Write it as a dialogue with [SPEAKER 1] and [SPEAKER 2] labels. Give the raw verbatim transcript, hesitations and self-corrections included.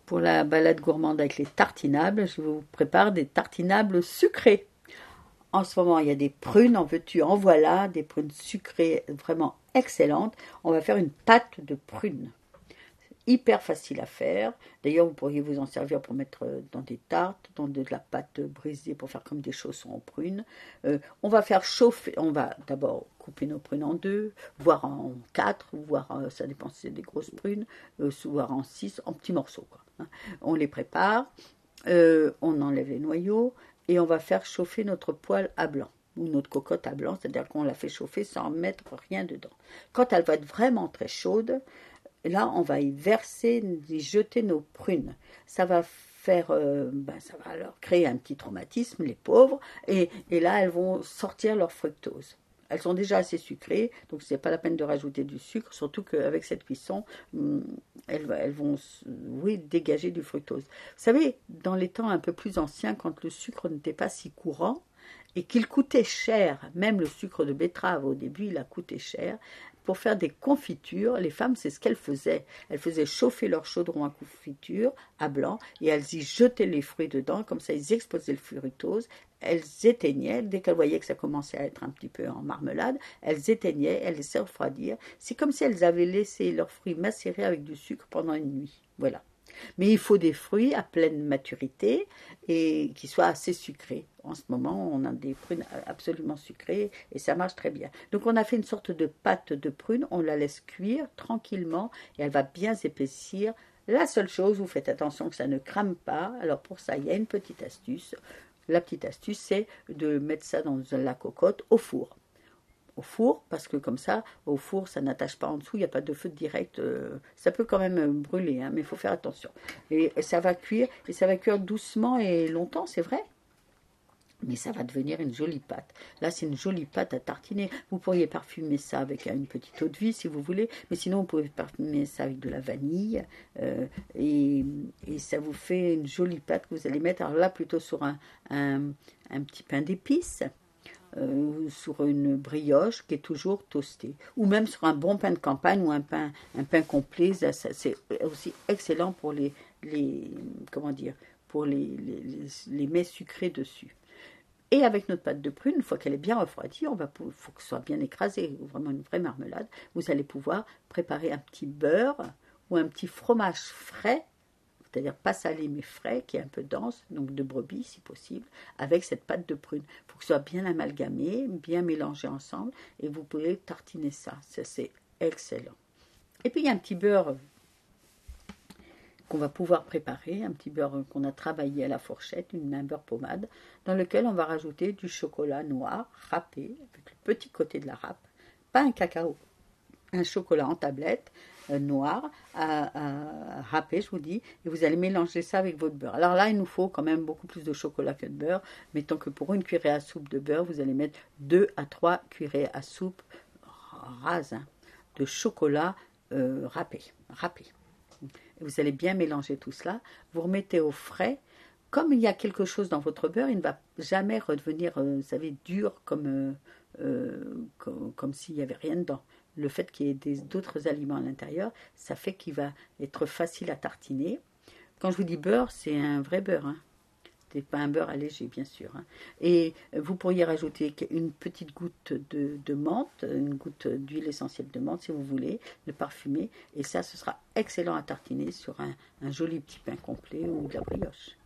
[SPEAKER 1] Pour la balade gourmande avec les tartinables, je vous prépare des tartinables sucrés. En ce moment, il y a des prunes, en veux-tu, en voilà, des prunes sucrées vraiment excellentes. On va faire une pâte de prunes. Hyper facile à faire. D'ailleurs, vous pourriez vous en servir pour mettre dans des tartes, dans de la pâte brisée pour faire comme des chaussons en prunes. Euh, on va faire chauffer, on va d'abord couper nos prunes en deux, voire en quatre, voire, euh, ça dépend si c'est des grosses prunes, euh, voire en six, en petits morceaux, quoi, hein. On les prépare, euh, on enlève les noyaux et on va faire chauffer notre poêle à blanc ou notre cocotte à blanc, c'est-à-dire qu'on la fait chauffer sans mettre rien dedans. Quand elle va être vraiment très chaude, et là, on va y verser, y jeter nos prunes. Ça va faire, euh, ben, ça va leur créer un petit traumatisme, les pauvres. Et, et là, elles vont sortir leur fructose. Elles sont déjà assez sucrées, donc ce n'est pas la peine de rajouter du sucre, surtout qu'avec cette cuisson, elles, elles vont, oui, dégager du fructose. Vous savez, dans les temps un peu plus anciens, quand le sucre n'était pas si courant, et qu'il coûtait cher, même le sucre de betterave au début, il a coûté cher. Pour faire des confitures, les femmes, c'est ce qu'elles faisaient. Elles faisaient chauffer leur chaudron à confiture, à blanc, et elles y jetaient les fruits dedans, comme ça ils exposaient le fructose, elles éteignaient, dès qu'elles voyaient que ça commençait à être un petit peu en marmelade, elles éteignaient, elles laissaient refroidir. C'est comme si elles avaient laissé leurs fruits macérer avec du sucre pendant une nuit. Voilà. Mais il faut des fruits à pleine maturité et qui soient assez sucrés. En ce moment, on a des prunes absolument sucrées et ça marche très bien. Donc on a fait une sorte de pâte de prunes, on la laisse cuire tranquillement et elle va bien s'épaissir. La seule chose, vous faites attention que ça ne crame pas. Alors pour ça, il y a une petite astuce. La petite astuce, c'est de mettre ça dans la cocotte au four. Au four, parce que comme ça, au four, ça n'attache pas en dessous, il n'y a pas de feu direct, euh, ça peut quand même brûler, hein, mais il faut faire attention. Et, et ça va cuire, et ça va cuire doucement et longtemps, c'est vrai, mais ça va devenir une jolie pâte. Là, c'est une jolie pâte à tartiner. Vous pourriez parfumer ça avec une petite eau de vie, si vous voulez, mais sinon, vous pouvez parfumer ça avec de la vanille, euh, et, et ça vous fait une jolie pâte que vous allez mettre, alors là, plutôt sur un, un, un petit pain d'épices, Euh, sur une brioche qui est toujours toastée, ou même sur un bon pain de campagne ou un pain, un pain complet. Ça, ça, c'est aussi excellent pour les, les comment dire, pour les, les, les mets sucrés dessus. Et avec notre pâte de prune, une fois qu'elle est bien refroidie, on va, il faut que ce soit bien écrasé, vraiment une vraie marmelade. Vous allez pouvoir préparer un petit beurre ou un petit fromage frais, c'est-à-dire pas salé mais frais, qui est un peu dense, donc de brebis si possible, avec cette pâte de prune. Il faut que ce soit bien amalgamé, bien mélangé ensemble, et vous pouvez tartiner ça. Ça, c'est excellent. Et puis il y a un petit beurre qu'on va pouvoir préparer, un petit beurre qu'on a travaillé à la fourchette, une un beurre pommade, dans lequel on va rajouter du chocolat noir râpé, avec le petit côté de la râpe, pas un cacao, un chocolat en tablette, euh, noir, à, à, à râper, je vous dis, et vous allez mélanger ça avec votre beurre. Alors là, il nous faut quand même beaucoup plus de chocolat que de beurre. Mettons que pour une cuillerée à soupe de beurre, vous allez mettre deux à trois cuillerées à soupe rases, hein, de chocolat euh, râpé, râpé. Et vous allez bien mélanger tout cela. Vous remettez au frais. Comme il y a quelque chose dans votre beurre, il ne va jamais redevenir, euh, vous savez, dur comme, euh, euh, comme, comme s'il n'y avait rien dedans. Le fait qu'il y ait d'autres aliments à l'intérieur, ça fait qu'il va être facile à tartiner. Quand je vous dis beurre, c'est un vrai beurre, hein. C'est pas un beurre allégé, bien sûr, hein. Et vous pourriez rajouter une petite goutte de, de menthe, une goutte d'huile essentielle de menthe, si vous voulez, le parfumer. Et ça, ce sera excellent à tartiner sur un, un joli petit pain complet ou de la brioche.